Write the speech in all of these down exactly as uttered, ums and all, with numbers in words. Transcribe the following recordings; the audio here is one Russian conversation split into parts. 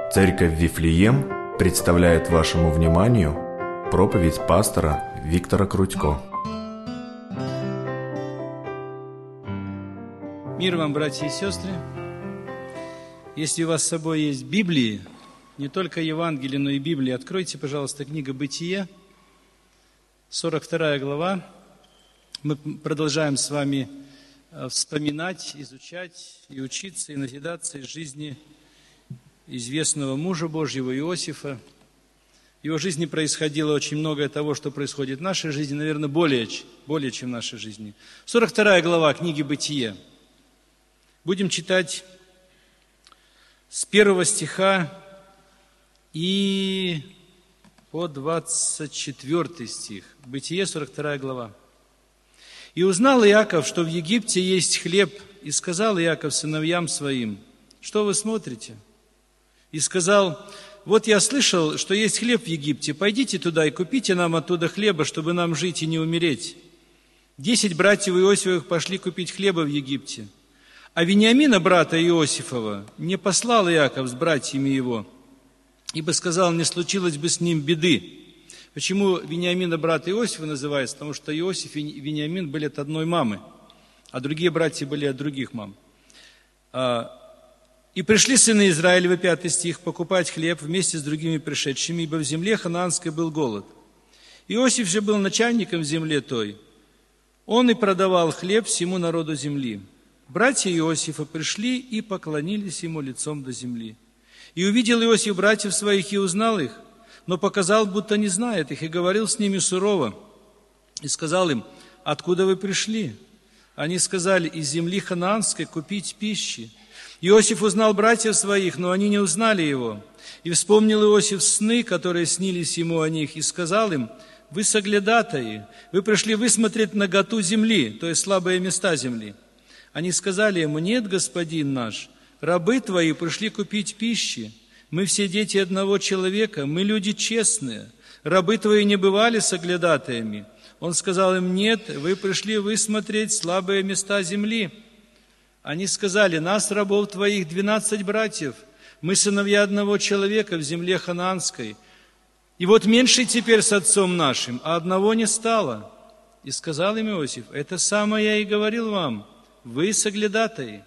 Церковь Вифлеем представляет вашему вниманию проповедь пастора Виктора Крутько. Мир вам, братья и сестры! Если у вас с собой есть Библии, не только Евангелие, но и Библия, откройте, пожалуйста, книга «Бытие», сорок вторая глава. Мы продолжаем с вами вспоминать, изучать и учиться, и назидаться из жизни известного мужа Божьего Иосифа. В его жизни происходило очень многое того, что происходит в нашей жизни, наверное, более, более чем в нашей жизни. сорок вторая глава книги «Бытие». Будем читать с первого стиха и по двадцать четвёртый стих. Бытие, сорок вторая глава. «И узнал Иаков, что в Египте есть хлеб, и сказал Иаков сыновьям своим: что вы смотрите? И сказал: вот я слышал, что есть хлеб в Египте, пойдите туда и купите нам оттуда хлеба, чтобы нам жить и не умереть. Десять братьев Иосифовых пошли купить хлеба в Египте. А Вениамина, брата Иосифова, не послал Иаков с братьями его, ибо сказал, не случилось бы с ним беды». Почему Вениамина, брата Иосифа, называется? Потому что Иосиф и Вениамин были от одной мамы, а другие братья были от других мам. «И пришли сыны Израилевы», пятый стих, «покупать хлеб вместе с другими пришедшими, ибо в земле ханаанской был голод. Иосиф же был начальником в земле той. Он и продавал хлеб всему народу земли. Братья Иосифа пришли и поклонились ему лицом до земли. И увидел Иосиф братьев своих и узнал их, но показал, будто не знает их, и говорил с ними сурово. И сказал им: откуда вы пришли? Они сказали: из земли ханаанской купить пищи. Иосиф узнал братьев своих, но они не узнали его. И вспомнил Иосиф сны, которые снились ему о них, и сказал им: вы соглядатаи, вы пришли высмотреть наготу земли, то есть слабые места земли. Они сказали ему: нет, господин наш, рабы твои пришли купить пищи. Мы все дети одного человека, мы люди честные. Рабы твои не бывали соглядатаями. Он сказал им: нет, вы пришли высмотреть слабые места земли. Они сказали: нас, рабов твоих, двенадцать братьев. Мы сыновья одного человека в земле ханаанской. И вот меньший теперь с отцом нашим, а одного не стало. И сказал им Иосиф: это самое я и говорил вам, вы соглядатаи.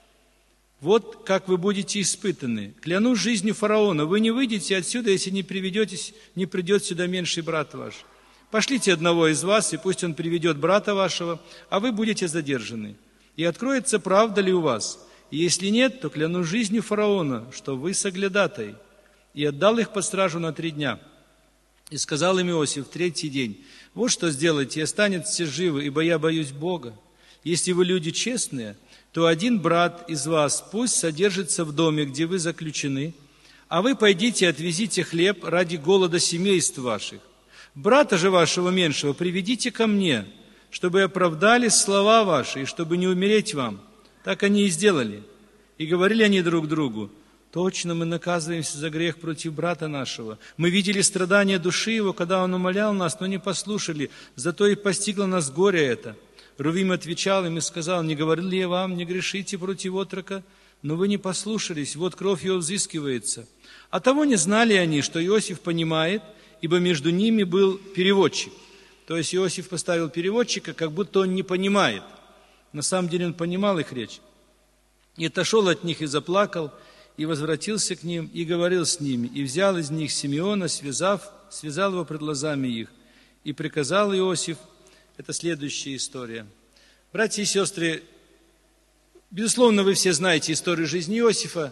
Вот как вы будете испытаны. Клянусь жизнью фараона, вы не выйдете отсюда, если не приведетесь, не придет сюда меньший брат ваш. Пошлите одного из вас, и пусть он приведет брата вашего, а вы будете задержаны. И откроется, правда ли у вас. И если нет, то клянусь жизнью фараона, что вы соглядатай. И отдал их под стражу на три дня. И сказал им Иосиф в третий день: вот что сделайте, и останетесь все живы, ибо я боюсь Бога. Если вы люди честные, то один брат из вас пусть содержится в доме, где вы заключены, а вы пойдите и отвезите хлеб ради голода семейств ваших. Брата же вашего меньшего приведите ко мне, чтобы оправдались слова ваши, и чтобы не умереть вам. Так они и сделали. И говорили они друг другу: точно мы наказываемся за грех против брата нашего. Мы видели страдания души его, когда он умолял нас, но не послушали, зато и постигло нас горе это. Рувим отвечал им и сказал: не говорил ли я вам, не грешите против отрока? Но вы не послушались, вот кровь его взыскивается. А того не знали они, что Иосиф понимает, ибо между ними был переводчик. То есть Иосиф поставил переводчика, как будто он не понимает. На самом деле он понимал их речь. И отошел от них и заплакал, и возвратился к ним, и говорил с ними, и взял из них Симеона, связав, связал его пред глазами их, и приказал Иосиф. Это следующая история. Братья и сестры, безусловно, вы все знаете историю жизни Иосифа,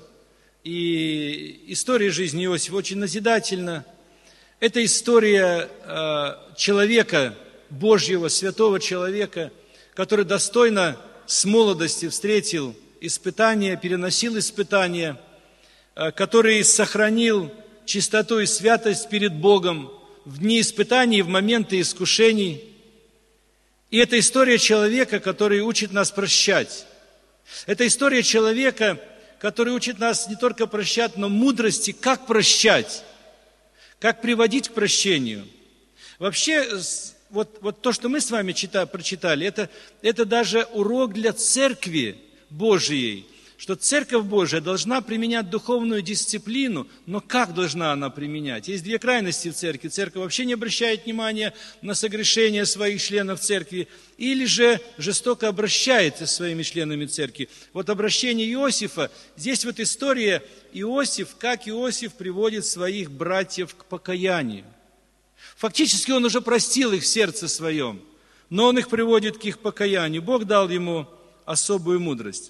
и история жизни Иосифа очень назидательна. Это история э, человека Божьего, святого человека, который достойно с молодости встретил испытания, переносил испытания, э, который сохранил чистоту и святость перед Богом в дни испытаний, в моменты искушений. И это история человека, который учит нас прощать. Это история человека, который учит нас не только прощать, но мудрости, как прощать, как приводить к прощению. Вообще, вот, вот то, что мы с вами читали, прочитали, это, это даже урок для церкви Божией, что Церковь Божия должна применять духовную дисциплину, но как должна она применять? Есть две крайности в церкви. Церковь вообще не обращает внимания на согрешения своих членов церкви, или же жестоко обращается со своими членами церкви. Вот обращение Иосифа, здесь вот история Иосиф, как Иосиф приводит своих братьев к покаянию. Фактически он уже простил их в сердце своем, но он их приводит к их покаянию. Бог дал ему особую мудрость.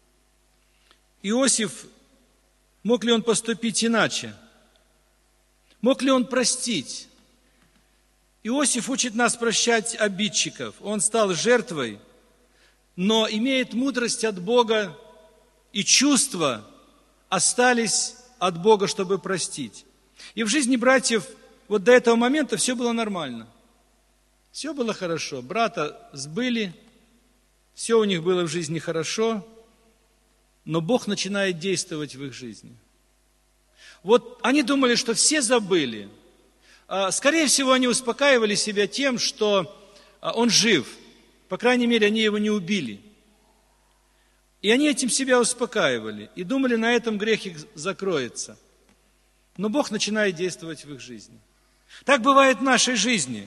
Иосиф, мог ли он поступить иначе? Мог ли он простить? Иосиф учит нас прощать обидчиков. Он стал жертвой, но имеет мудрость от Бога, и чувства остались от Бога, чтобы простить. И в жизни братьев вот до этого момента все было нормально. Все было хорошо. Брата сбыли, все у них было в жизни хорошо, но Бог начинает действовать в их жизни. Вот они думали, что все забыли. Скорее всего, они успокаивали себя тем, что он жив. По крайней мере, они его не убили. И они этим себя успокаивали. И думали, на этом грех их закроется. Но Бог начинает действовать в их жизни. Так бывает в нашей жизни.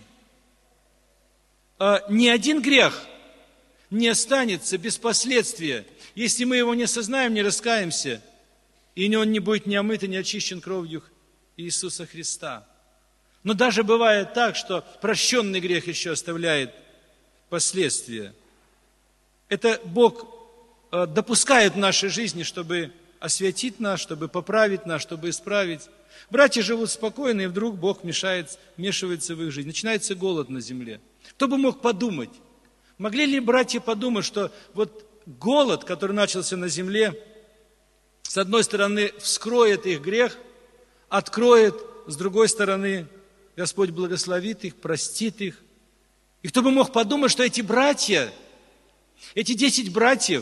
Ни один грех не останется без последствия, если мы его не осознаем, не раскаемся, и он не будет ни омыт и не очищен кровью Иисуса Христа. Но даже бывает так, что прощенный грех еще оставляет последствия. Это Бог допускает в нашей жизни, чтобы осветить нас, чтобы поправить нас, чтобы исправить. Братья живут спокойно, и вдруг Бог мешает, вмешивается в их жизнь. Начинается голод на земле. Кто бы мог подумать? Могли ли братья подумать, что вот голод, который начался на земле, с одной стороны, вскроет их грех, откроет, с другой стороны, Господь благословит их, простит их. И кто бы мог подумать, что эти братья, эти десять братьев,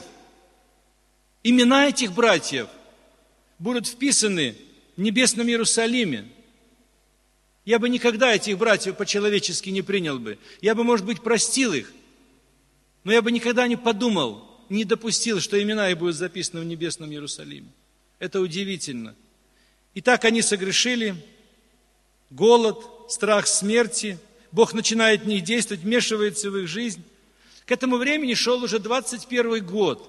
имена этих братьев будут вписаны в небесном Иерусалиме. Я бы никогда этих братьев по-человечески не принял бы. Я бы, может быть, простил их, но я бы никогда не подумал, не допустил, что имена их будут записаны в небесном Иерусалиме. Это удивительно. И так они согрешили. Голод, страх смерти. Бог начинает в них действовать, вмешивается в их жизнь. К этому времени шел уже двадцать первый год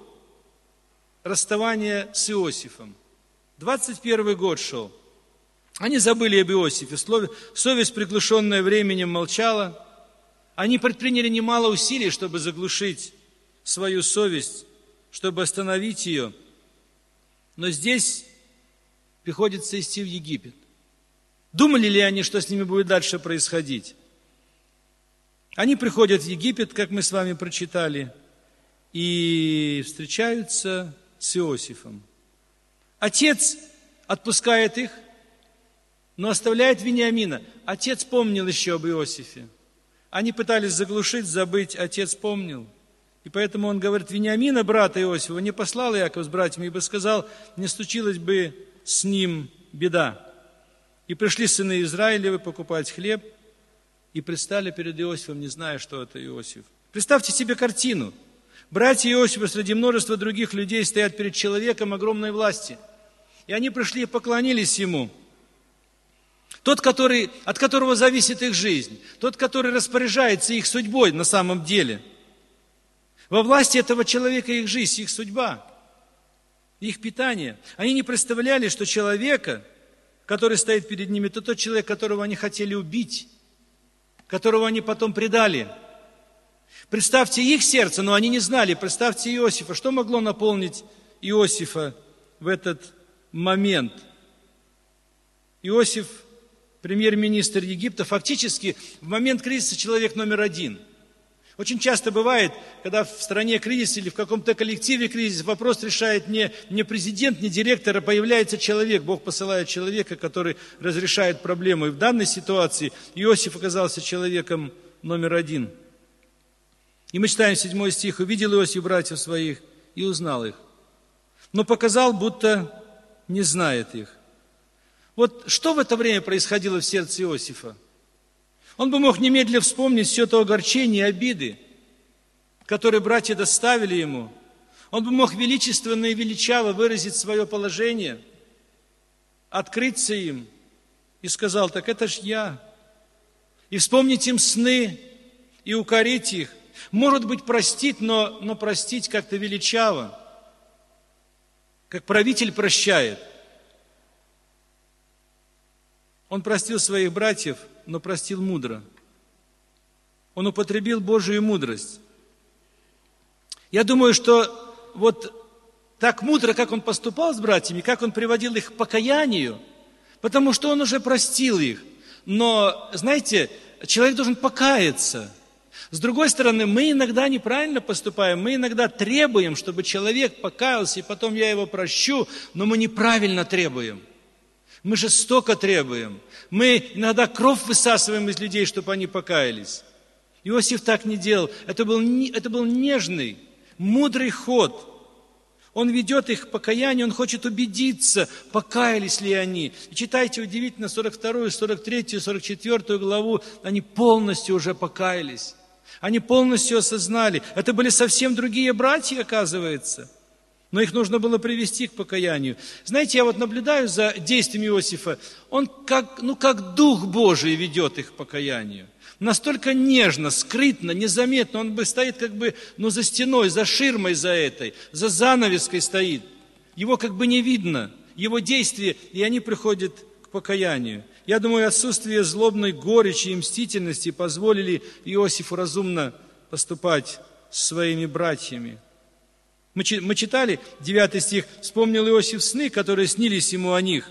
расставания с Иосифом. двадцать первый год шел. Они забыли об Иосифе. Совесть, приглушенная временем, молчала. Они предприняли немало усилий, чтобы заглушить свою совесть, чтобы остановить ее. Но здесь приходится идти в Египет. Думали ли они, что с ними будет дальше происходить? Они приходят в Египет, как мы с вами прочитали, и встречаются с Иосифом. Отец отпускает их, но оставляет Вениамина. Отец помнил еще об Иосифе. Они пытались заглушить, забыть, отец помнил. И поэтому он говорит: Вениамина, брата Иосифа, не послал Иаков с братьями, ибо сказал, не случилась бы с ним беда. И пришли сыны Израилевы покупать хлеб, и предстали перед Иосифом, не зная, что это Иосиф. Представьте себе картину. Братья Иосифа среди множества других людей стоят перед человеком огромной власти. И они пришли и поклонились ему. Тот, который, от которого зависит их жизнь. Тот, который распоряжается их судьбой на самом деле. Во власти этого человека их жизнь, их судьба, их питание. Они не представляли, что человека, который стоит перед ними, это тот человек, которого они хотели убить, которого они потом предали. Представьте их сердце, но они не знали. Представьте Иосифа. Что могло наполнить Иосифа в этот момент? Иосиф, премьер-министр Египта, фактически в момент кризиса человек номер один. Очень часто бывает, когда в стране кризис или в каком-то коллективе кризис, вопрос решает не, не президент, не директор, а появляется человек. Бог посылает человека, который разрешает проблему. И в данной ситуации Иосиф оказался человеком номер один. И мы читаем седьмой стих. «Увидел Иосиф братьев своих и узнал их, но показал, будто не знает их». Вот что в это время происходило в сердце Иосифа? Он бы мог немедленно вспомнить все то огорчение и обиды, которые братья доставили ему. Он бы мог величественно и величаво выразить свое положение, открыться им и сказал: так это ж я. И вспомнить им сны, и укорить их. Может быть, простить, но, но простить как-то величаво, как правитель прощает. Он простил своих братьев, но простил мудро. Он употребил Божию мудрость. Я думаю, что вот так мудро, как он поступал с братьями, как он приводил их к покаянию, потому что он уже простил их. Но, знаете, человек должен покаяться. С другой стороны, мы иногда неправильно поступаем, мы иногда требуем, чтобы человек покаялся, и потом я его прощу, но мы неправильно требуем. Мы жестоко требуем. Мы иногда кровь высасываем из людей, чтобы они покаялись. Иосиф так не делал. Это был, это был нежный, мудрый ход. Он ведет их к покаянию, он хочет убедиться, покаялись ли они. И читайте удивительно сорок вторую, сорок третью, сорок четвёртую главу, они полностью уже покаялись. Они полностью осознали. Это были совсем другие братья, оказывается. Но их нужно было привести к покаянию. Знаете, я вот наблюдаю за действиями Иосифа. Он как, ну, как Дух Божий ведет их к покаянию. Настолько нежно, скрытно, незаметно. Он бы стоит как бы, ну, за стеной, за ширмой за этой, за занавеской стоит. Его как бы не видно, его действия, и они приходят к покаянию. Я думаю, отсутствие злобной горечи и мстительности позволили Иосифу разумно поступать с своими братьями. Мы, мы читали девятый стих. «Вспомнил Иосиф сны, которые снились ему о них».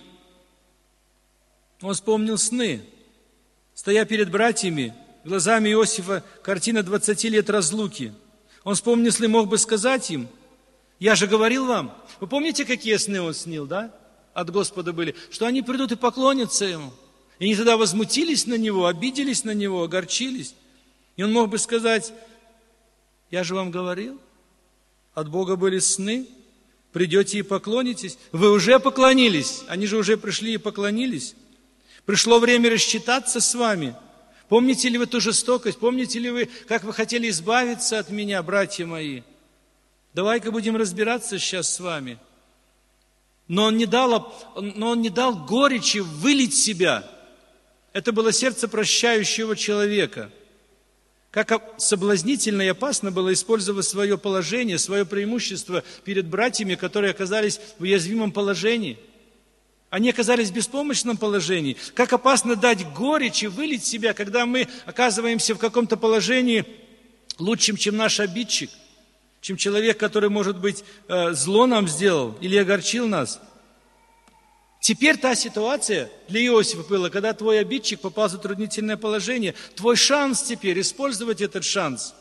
Он вспомнил сны. Стоя перед братьями, глазами Иосифа картина двадцати лет разлуки. Он вспомнил сны, мог бы сказать им: «Я же говорил вам». Вы помните, какие сны он снил, да? От Господа были. Что они придут и поклонятся ему. И они тогда возмутились на него, обиделись на него, огорчились. И он мог бы сказать: «Я же вам говорил, от Бога были сны, придете и поклонитесь». Вы уже поклонились, они же уже пришли и поклонились. Пришло время рассчитаться с вами. Помните ли вы ту жестокость? Помните ли вы, как вы хотели избавиться от меня, братья мои? Давай-ка будем разбираться сейчас с вами. Но он не дал, но он не дал горечи вылить себя. Это было сердце прощающего человека. Как соблазнительно и опасно было использовать свое положение, свое преимущество перед братьями, которые оказались в уязвимом положении. Они оказались в беспомощном положении. Как опасно дать горечь и вылить себя, когда мы оказываемся в каком-то положении лучшим, чем наш обидчик, чем человек, который, может быть, зло нам сделал или огорчил нас. Теперь та ситуация для Иосифа была, когда твой обидчик попал в затруднительное положение. Твой шанс теперь использовать этот шанс.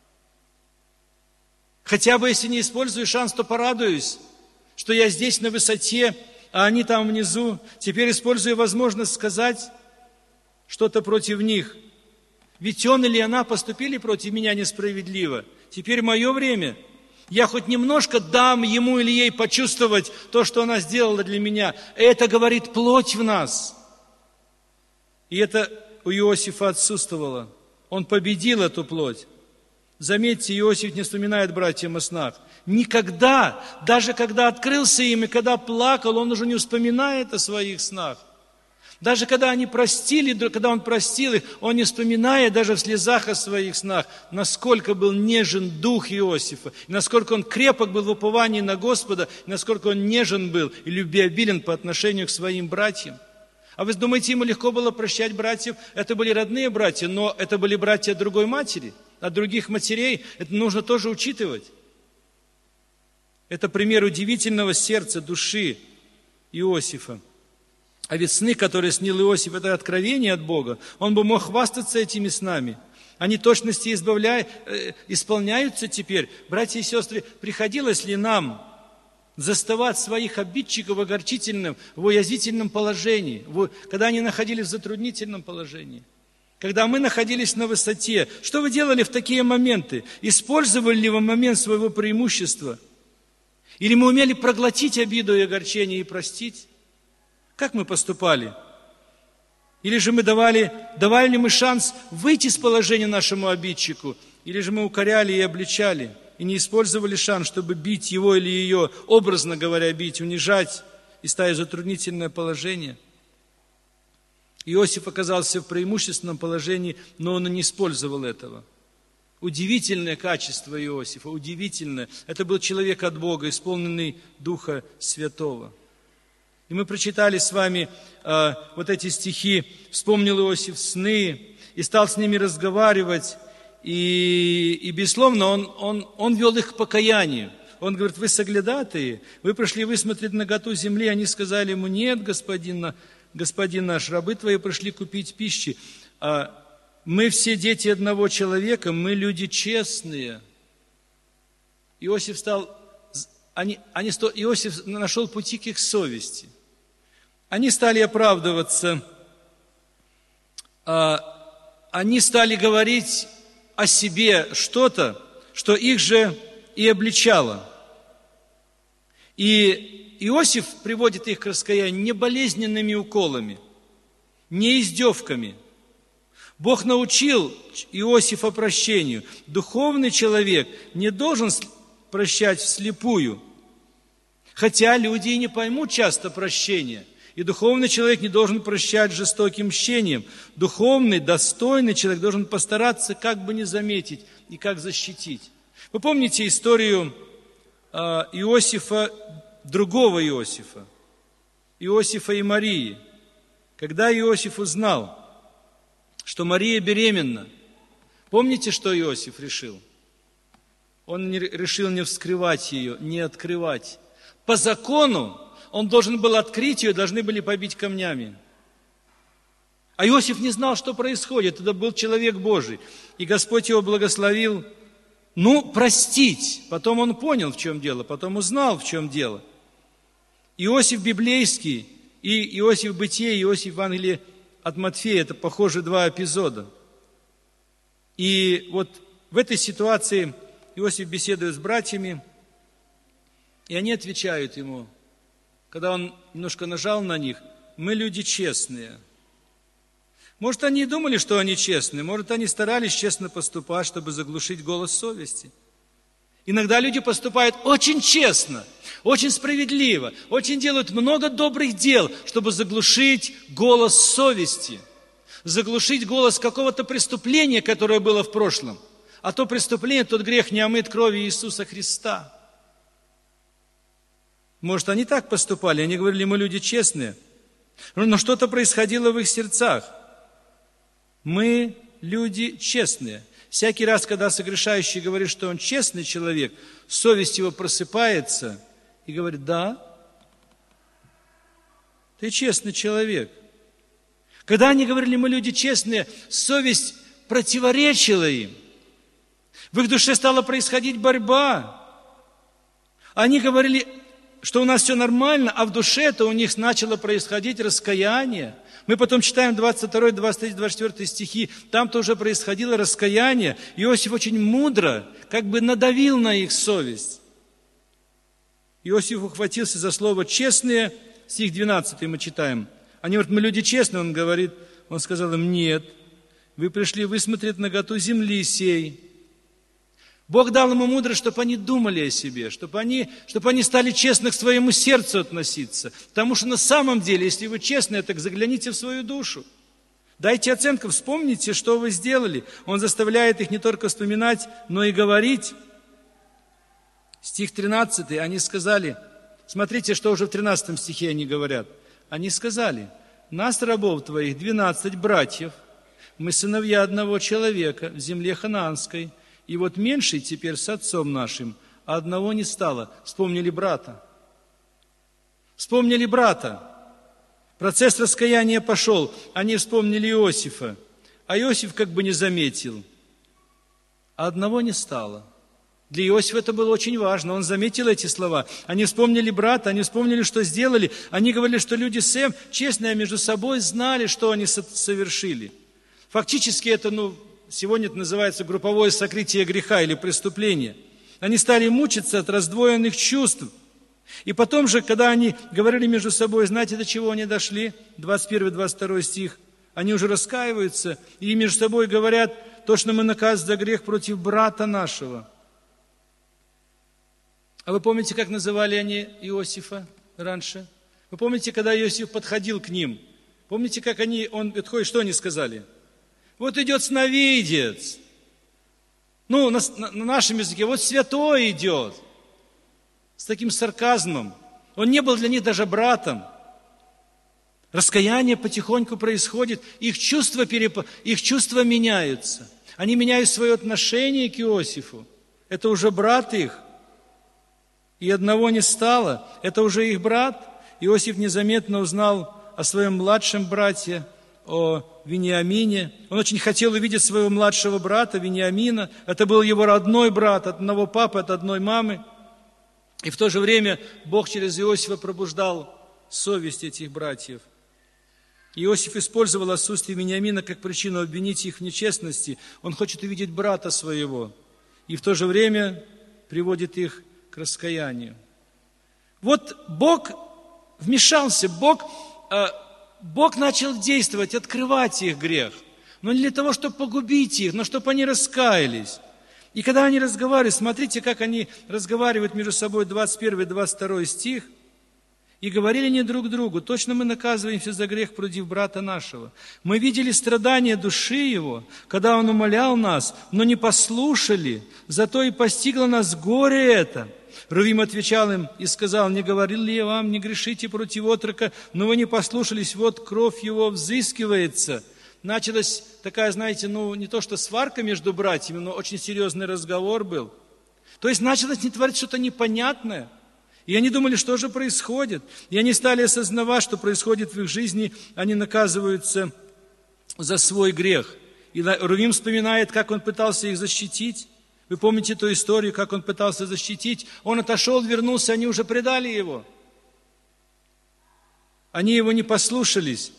Хотя бы если не использую шанс, то порадуюсь, что я здесь на высоте, а они там внизу. Теперь использую возможность сказать что-то против них. Ведь он или она поступили против меня несправедливо. Теперь мое время. Я хоть немножко дам ему или ей почувствовать то, что она сделала для меня. Это говорит плоть в нас. И это у Иосифа отсутствовало. Он победил эту плоть. Заметьте, Иосиф не вспоминает братьям о снах. Никогда, даже когда открылся им и когда плакал, он уже не вспоминает о своих снах. Даже когда они простили, когда он простил их, он не вспоминает даже в слезах о своих снах, насколько был нежен дух Иосифа, и насколько он крепок был в уповании на Господа, и насколько он нежен был и любвеобилен по отношению к своим братьям. А вы думаете, ему легко было прощать братьев? Это были родные братья, но это были братья от другой матери, от других матерей. Это нужно тоже учитывать. Это пример удивительного сердца, души Иосифа. А ведь сны, которые снил Иосиф, это откровение от Бога. Он бы мог хвастаться этими снами. Они точности избавляют, э, исполняются теперь. Братья и сестры, приходилось ли нам заставать своих обидчиков в огорчительном, в уязвительном положении, в, когда они находились в затруднительном положении? Когда мы находились на высоте, что вы делали в такие моменты? Использовали ли вы момент своего преимущества? Или мы умели проглотить обиду и огорчение и простить? Как мы поступали? Или же мы давали, давали ли мы шанс выйти из положения нашему обидчику? Или же мы укоряли и обличали? и не использовали шанс, чтобы бить его или ее, образно говоря, бить, унижать и ставить в затруднительное положение. Иосиф оказался в преимущественном положении, но он и не использовал этого. Удивительное качество Иосифа, удивительное. Это был человек от Бога, исполненный Духа Святого. И мы прочитали с вами э, вот эти стихи. Вспомнил Иосиф сны и стал с ними разговаривать. И, и безусловно, он, он, он вел их к покаянию. Он говорит: вы соглядатые, вы пришли высмотреть наготу земли. Они сказали ему: нет, господин, господин наш, рабы твои пришли купить пищи. А мы все дети одного человека, мы люди честные. Иосиф стал, они, они, Иосиф нашел пути к их совести. Они стали оправдываться, они стали говорить о себе что-то, что их же и обличало. И Иосиф приводит их к раскаянию не болезненными уколами, не издевками. Бог научил Иосифа прощению. Духовный человек не должен прощать вслепую, хотя люди и не поймут часто прощения. И духовный человек не должен прощать жестоким мщением. Духовный, достойный человек должен постараться как бы не заметить и как защитить. Вы помните историю Иосифа, другого Иосифа, Иосифа и Марии. Когда Иосиф узнал, что Мария беременна, помните, что Иосиф решил? Он не, решил не вскрывать ее, не открывать. По закону он должен был открыть ее, должны были побить камнями. А Иосиф не знал, что происходит. Это был человек Божий. И Господь его благословил, ну, простить. Потом он понял, в чем дело, потом узнал, в чем дело. Иосиф библейский и Иосиф Бытие, Иосиф Евангелие от Матфея, это, похоже, два эпизода. И вот в этой ситуации Иосиф беседует с братьями, и они отвечают ему, когда он немножко нажал на них: мы люди честные. Может, они и думали, что они честные, может, они старались честно поступать, чтобы заглушить голос совести. Иногда люди поступают очень честно, очень справедливо, очень делают много добрых дел, чтобы заглушить голос совести, заглушить голос какого-то преступления, которое было в прошлом. А то преступление, тот грех не омыт кровью Иисуса Христа. Может, они так поступали, они говорили: мы люди честные, но что-то происходило в их сердцах. Мы люди честные. Всякий раз, когда согрешающий говорит, что он честный человек, совесть его просыпается и говорит: да, ты честный человек. Когда они говорили: мы люди честные, совесть противоречила им. В их душе стала происходить борьба. Они говорили, что у нас все нормально, а в душе-то у них начало происходить раскаяние. Мы потом читаем двадцать второй, двадцать третий, двадцать четвёртый стихи, там тоже происходило раскаяние. Иосиф очень мудро как бы надавил на их совесть. Иосиф ухватился за слово «честные», стих двенадцатый мы читаем. Они говорят: мы люди честные, он говорит, он сказал им: нет, вы пришли высмотреть наготу земли сей. Бог дал ему мудрость, чтобы они думали о себе, чтобы они, чтобы они стали честно к своему сердцу относиться. Потому что на самом деле, если вы честны, так загляните в свою душу. Дайте оценку, вспомните, что вы сделали. Он заставляет их не только вспоминать, но и говорить. Стих тринадцатый, они сказали, смотрите, что уже в тринадцатом стихе они говорят. Они сказали: нас, рабов твоих, двенадцать братьев, мы сыновья одного человека в земле ханаанской. И вот меньший теперь с отцом нашим, а одного не стало. Вспомнили брата. Вспомнили брата. Процесс раскаяния пошел. Они вспомнили Иосифа. А Иосиф как бы не заметил. А одного не стало. Для Иосифа это было очень важно. Он заметил эти слова. Они вспомнили брата, они вспомнили, что сделали. Они говорили, что люди Сем, честные между собой, знали, что они совершили. Фактически это, ну... Сегодня это называется групповое сокрытие греха или преступления. Они стали мучиться от раздвоенных чувств. И потом же, когда они говорили между собой, знаете, до чего они дошли? двадцать первый двадцать второй стих. Они уже раскаиваются и между собой говорят: то, что мы наказаны за грех против брата нашего. А вы помните, как называли они Иосифа раньше? Вы помните, когда Иосиф подходил к ним? Помните, как они, он подходит, что они сказали? Вот идет сновидец. Ну, на, на, на нашем языке, вот святой идет. С таким сарказмом. Он не был для них даже братом. Раскаяние потихоньку происходит, их чувства, переп... их чувства меняются. Они меняют свое отношение к Иосифу. Это уже брат их. И одного не стало. Это уже их брат. Иосиф незаметно узнал о своем младшем брате, о Вениамине. Он очень хотел увидеть своего младшего брата Вениамина. Это был его родной брат, от одного папы, от одной мамы. И в то же время Бог через Иосифа пробуждал совесть этих братьев. Иосиф использовал отсутствие Вениамина как причину обвинить их в нечестности. Он хочет увидеть брата своего. И в то же время приводит их к раскаянию. Вот Бог вмешался, Бог, э, Бог начал действовать, открывать их грех. Но не для того, чтобы погубить их, но чтобы они раскаялись. И когда они разговаривают, смотрите, как они разговаривают между собой, двадцать первый двадцать второй стих. И говорили они друг другу: точно мы наказываемся за грех против брата нашего. Мы видели страдания души его, когда он умолял нас, но не послушали, зато и постигло нас горе это. Рувим отвечал им и сказал: не говорил ли я вам, не грешите против отрока, но вы не послушались, вот кровь его взыскивается. Началась такая, знаете, ну не то что сварка между братьями, но очень серьезный разговор был. То есть началось не творить что-то непонятное. И они думали, что же происходит. И они стали осознавать, что происходит в их жизни. Они наказываются за свой грех. И Рувим вспоминает, как он пытался их защитить. Вы помните ту историю, как он пытался защитить? Он отошел, вернулся, они уже предали его. Они его не послушались.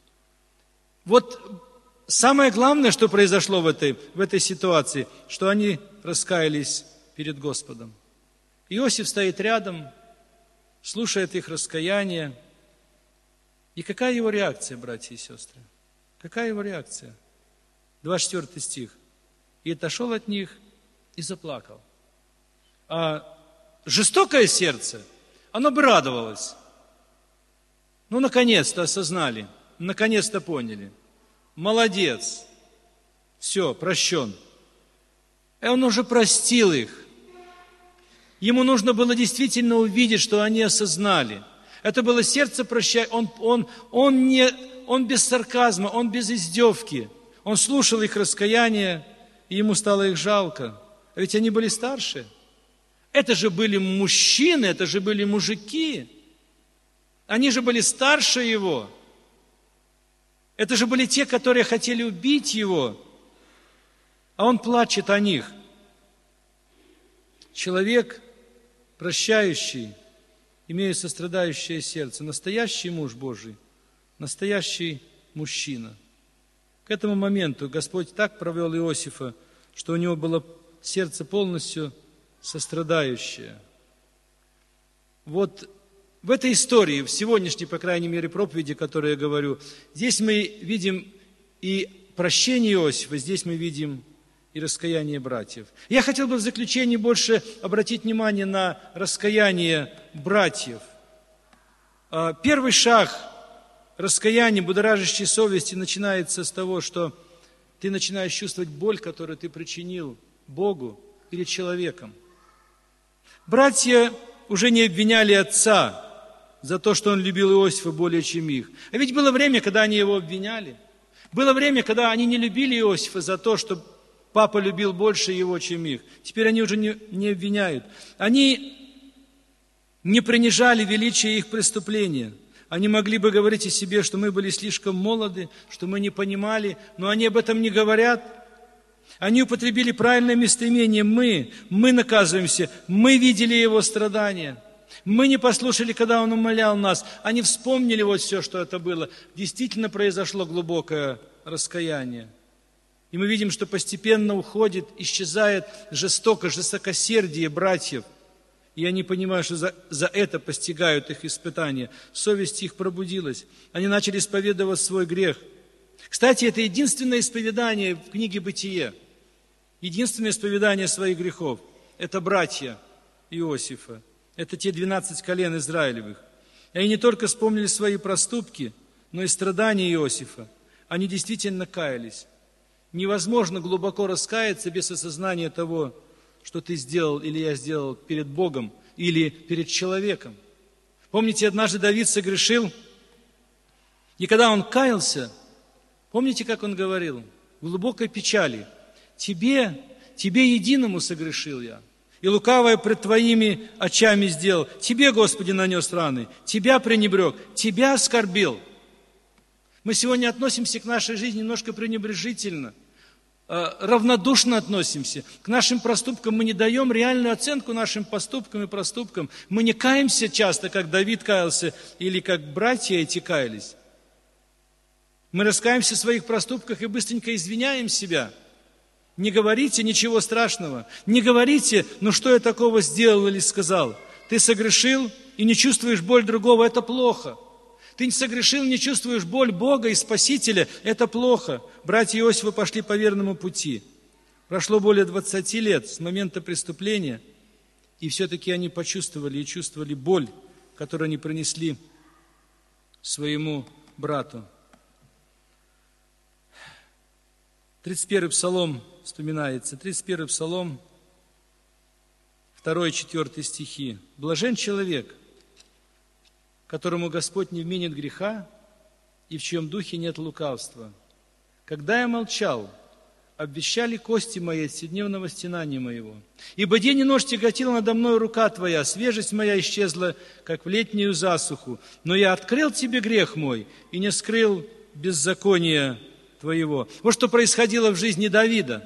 Вот самое главное, что произошло в этой, в этой ситуации, что они раскаялись перед Господом. Иосиф стоит рядом, слушает их раскаяние. И какая его реакция, братья и сестры? Какая его реакция? двадцать четвёртый стих. «И отошел от них и заплакал». А жестокое сердце, оно бы радовалось. Ну, наконец-то осознали, наконец-то поняли. Молодец, все, прощен. И он уже простил их. Ему нужно было действительно увидеть, что они осознали. Это было сердце прощай. Он, он, он, не, он без сарказма, он без издевки. Он слушал их раскаяние, и ему стало их жалко. А ведь они были старше. Это же были мужчины, это же были мужики. Они же были старше его. Это же были те, которые хотели убить его. А он плачет о них. Человек прощающий, имея сострадающее сердце, настоящий муж Божий, настоящий мужчина. К этому моменту Господь так провел Иосифа, что у него было сердце полностью сострадающее. Вот в этой истории, в сегодняшней, по крайней мере, проповеди, которую я говорю, здесь мы видим и прощение Иосифа, здесь мы видим и раскаяние братьев. Я хотел бы в заключении больше обратить внимание на раскаяние братьев. Первый шаг раскаяния, будоражащей совести, начинается с того, что ты начинаешь чувствовать боль, которую ты причинил Богу или человеком. Братья уже не обвиняли отца за то, что он любил Иосифа более, чем их. А ведь было время, когда они его обвиняли. Было время, когда они не любили Иосифа за то, что папа любил больше его, чем их. Теперь они уже не, не обвиняют. Они не принижали величие их преступления. Они могли бы говорить о себе, что мы были слишком молоды, что мы не понимали, но они об этом не говорят. Они употребили правильное местоимение «мы». Мы наказываемся, мы видели его страдания. Мы не послушали, когда он умолял нас. Они вспомнили вот все, что это было. Действительно произошло глубокое раскаяние. И мы видим, что постепенно уходит, исчезает жестокость, жестокосердие братьев. И они понимают, что за, за это постигают их испытания. Совесть их пробудилась. Они начали исповедовать свой грех. Кстати, это единственное исповедание в книге «Бытие». Единственное исповедание своих грехов. Это братья. Иосифа. Это те двенадцать колен Израилевых. И они не только вспомнили свои проступки, но и страдания Иосифа. Они действительно каялись. Невозможно глубоко раскаяться без осознания того, что ты сделал или я сделал перед Богом или перед человеком. Помните, однажды Давид согрешил, и когда он каялся, помните, как он говорил? В глубокой печали. Тебе, тебе единому согрешил я, и лукавое пред Твоими очами сделал. Тебе, Господи, нанес раны, Тебя пренебрег, Тебя оскорбил. Мы сегодня относимся к нашей жизни немножко пренебрежительно, равнодушно относимся. К нашим проступкам мы не даем реальную оценку нашим поступкам и проступкам. Мы не каемся часто, как Давид каялся, или как братья эти каялись. Мы раскаемся в своих проступках и быстренько извиняем себя. Не говорите ничего страшного. Не говорите, ну что я такого сделал или сказал. Ты согрешил и не чувствуешь боль другого, это плохо. Ты не согрешил, не чувствуешь боль Бога и Спасителя, это плохо. Братья Иосифа пошли по верному пути. Прошло более двадцати лет с момента преступления, и все-таки они почувствовали и чувствовали боль, которую они принесли своему брату. тридцать первый псалом вспоминается. тридцать первый псалом, второй и четвёртый стихи. «Блажен человек, которому Господь не вменит греха, и в чьем духе нет лукавства. Когда я молчал, обвещали кости мои от вседневного стенания моего. Ибо день и ночь тяготила надо мной рука Твоя, свежесть моя исчезла, как в летнюю засуху. Но я открыл Тебе грех мой и не скрыл беззакония Твоего». Вот что происходило в жизни Давида.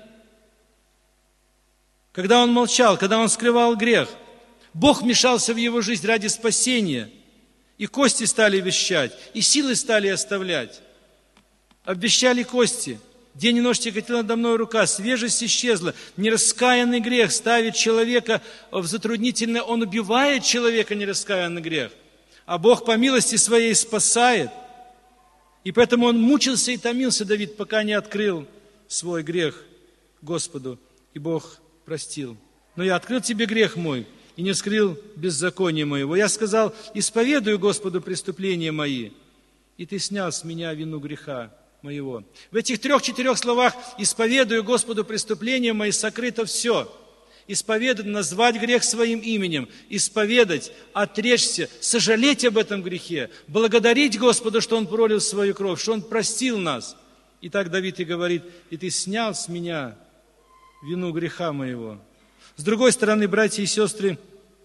Когда он молчал, когда он скрывал грех, Бог вмешался в его жизнь ради спасения. И кости стали вещать, и силы стали оставлять. Обвещали кости. День и ночь тяготила надо мной рука, свежесть исчезла. Нераскаянный грех ставит человека в затруднительное. Он убивает человека, нераскаянный грех. А Бог по милости своей спасает. И поэтому он мучился и томился, Давид, пока не открыл свой грех Господу. И Бог простил. Но я открыл тебе грех мой и не скрыл беззакония моего. Я сказал, исповедую Господу преступления мои, и ты снял с меня вину греха моего. В этих трех-четырех словах исповедую Господу преступления мои сокрыто все. Исповедать, назвать грех своим именем, исповедать, отречься, сожалеть об этом грехе, благодарить Господа, что Он пролил свою кровь, что Он простил нас. И так Давид и говорит, и ты снял с меня вину греха моего. С другой стороны, братья и сестры,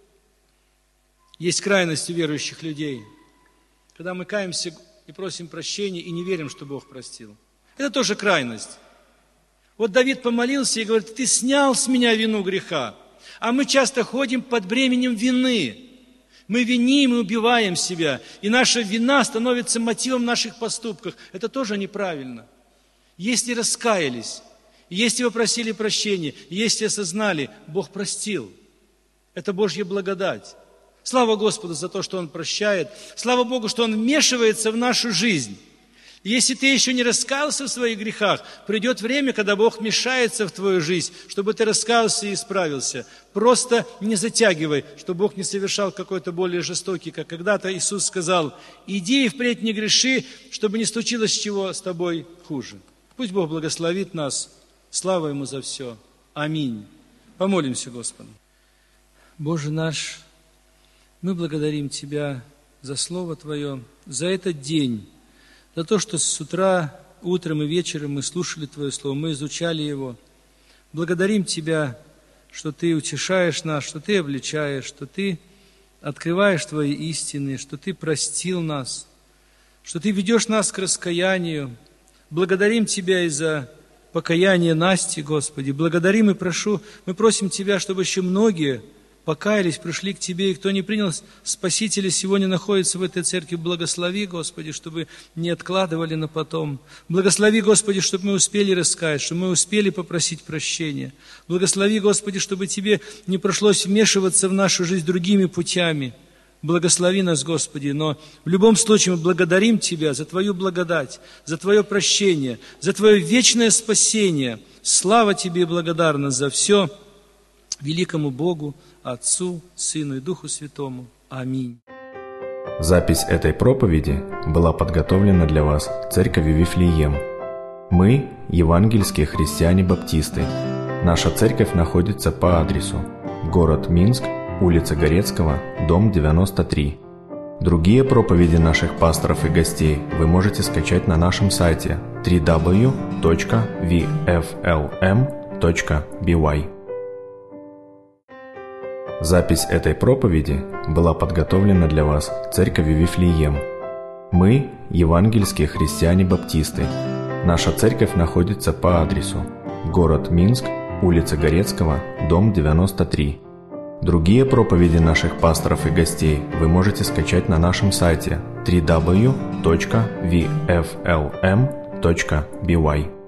есть крайность у верующих людей, когда мы каемся и просим прощения и не верим, что Бог простил. Это тоже крайность. Вот Давид помолился и говорит, ты снял с меня вину греха. А мы часто ходим под бременем вины. Мы виним и убиваем себя. И наша вина становится мотивом наших поступков. Это тоже неправильно. Если раскаялись, если вы просили прощения, если осознали, Бог простил. Это Божья благодать. Слава Господу за то, что Он прощает. Слава Богу, что Он вмешивается в нашу жизнь. Если ты еще не раскаялся в своих грехах, придет время, когда Бог вмешается в твою жизнь, чтобы ты раскаялся и исправился. Просто не затягивай, чтобы Бог не совершал какой-то более жестокий, как когда-то Иисус сказал, иди и впредь не греши, чтобы не случилось чего с тобой хуже. Пусть Бог благословит нас. Слава Ему за все. Аминь. Помолимся Господу. Боже наш, мы благодарим Тебя за Слово Твое, за этот день, за то, что с утра, утром и вечером мы слушали Твое Слово, мы изучали его. Благодарим Тебя, что Ты утешаешь нас, что Ты обличаешь, что Ты открываешь Твои истины, что Ты простил нас, что Ты ведешь нас к раскаянию. Благодарим Тебя и за покаяние Насти, Господи. Благодарим и прошу, мы просим Тебя, чтобы еще многие покаялись, пришли к Тебе, и кто не принял Спасителя, сегодня находится в этой церкви, благослови, Господи, чтобы не откладывали на потом. Благослови, Господи, чтобы мы успели раскаяться, чтобы мы успели попросить прощения. Благослови, Господи, чтобы Тебе не пришлось вмешиваться в нашу жизнь другими путями. Благослови нас, Господи, но в любом случае мы благодарим Тебя за Твою благодать, за Твое прощение, за Твое вечное спасение. Слава Тебе и благодарность за все. великому Богу, Отцу, Сыну и Духу Святому. Аминь. Запись этой проповеди была подготовлена для вас Церковью Вифлеем. Мы – евангельские христиане-баптисты. Наша церковь находится по адресу город Минск, улица Горецкого, дом девяносто три. Другие проповеди наших пасторов и гостей вы можете скачать на нашем сайте дабл ю дабл ю дабл ю точка ви эф эл эм точка би уай. Запись этой проповеди была подготовлена для вас Церковью Вифлеем. Мы – евангельские христиане-баптисты. Наша церковь находится по адресу город Минск, улица Горецкого, дом девяносто три. Другие проповеди наших пасторов и гостей вы можете скачать на нашем сайте дабл ю дабл ю дабл ю точка ви эф эл эм точка би уай.